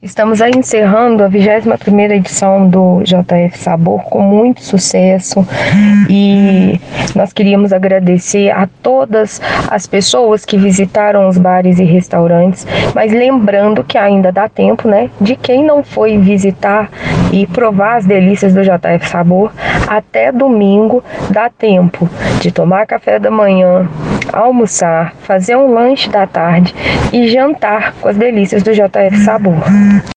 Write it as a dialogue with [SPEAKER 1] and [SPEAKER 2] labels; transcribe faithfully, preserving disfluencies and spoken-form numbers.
[SPEAKER 1] Estamos aí encerrando a vigésima primeira edição do J F Sabor com muito sucesso e nós queríamos agradecer a todas as pessoas que visitaram os bares e restaurantes, mas lembrando que ainda dá tempo, né, de quem não foi visitar e provar as delícias do J F Sabor, até domingo dá tempo de tomar café da manhã, almoçar, fazer um lanche da tarde e jantar com as delícias do J F Sabor.